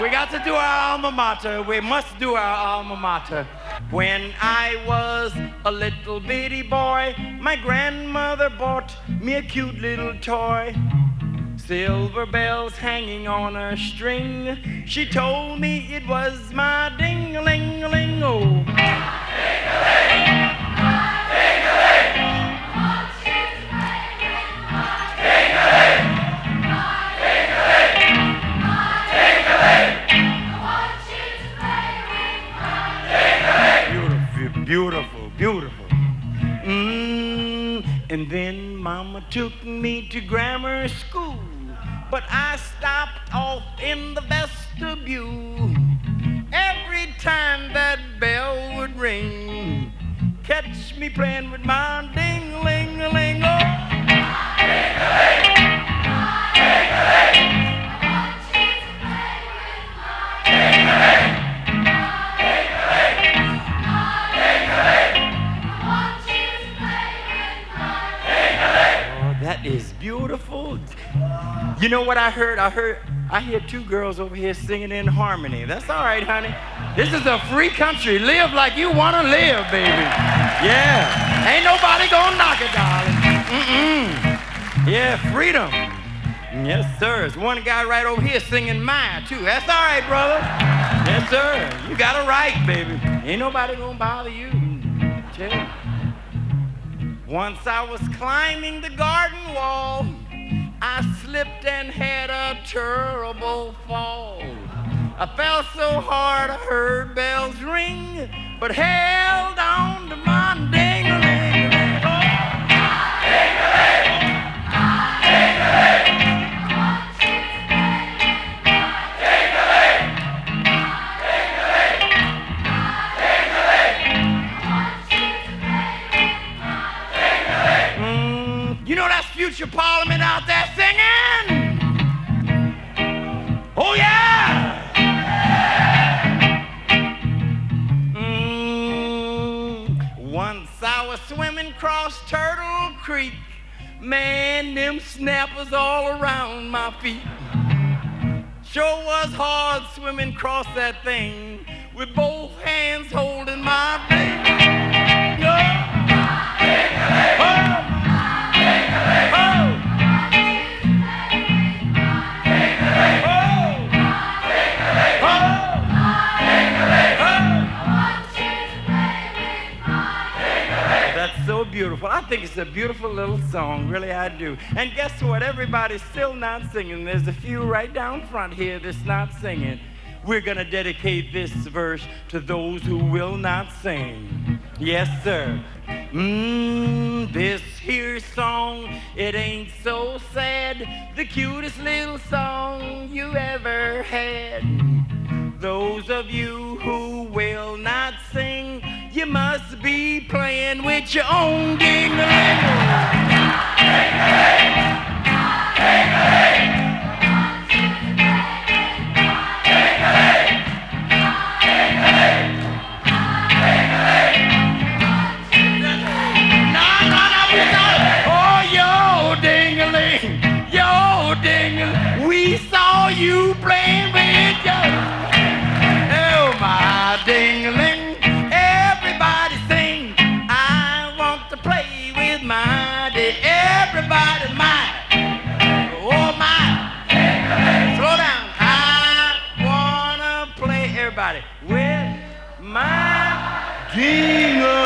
We got to do our alma mater. We must do our alma mater. When I was a little bitty boy, my grandmother bought me a cute little toy. Silver bells hanging on a string. She told me it was my ding-a-ling-a-ling-o. Beautiful, beautiful. And then Mama took me to grammar school, but I stopped off in the vestibule. Every time that bell would ring, catch me playing with my ding-a-ling-a-ling-o. That is beautiful. You know what I heard? I hear two girls over here singing in harmony. That's all right, honey. This is a free country. Live like you want to live, baby. Yeah. Ain't nobody gonna knock it, darling. Yeah, freedom. Yes, sir. There's one guy right over here singing Maya, too. That's all right, brother. Yes, sir. You got it right, baby. Ain't nobody gonna bother you. Chill. Once I was climbing the garden wall, I slipped and had a terrible fall. I fell so hard I heard bells ring, but held on to my ding-a-ling-a-ling. You know that's future Parliament out there singing? Oh, yeah! Once I was swimming across Turtle Creek. Man, them snappers all around my feet. Sure was hard swimming across that thing with both hands holding my baby. That's so beautiful. I think it's a beautiful little song, really I do. And guess what? Everybody's still not singing. There's a few right down front here that's not singing. We're gonna dedicate this verse to those who will not sing. Yes, sir. This here song, it ain't so sad. The cutest little song you ever had. Those of you who will not sing, you must be playing with your own ding-a-ling. We saw you playing with your, oh my ding-a-ling. Everybody sing, I want to play with my ding. Everybody mine, oh my. Slow down. I wanna play, everybody, with my ding-a-ling.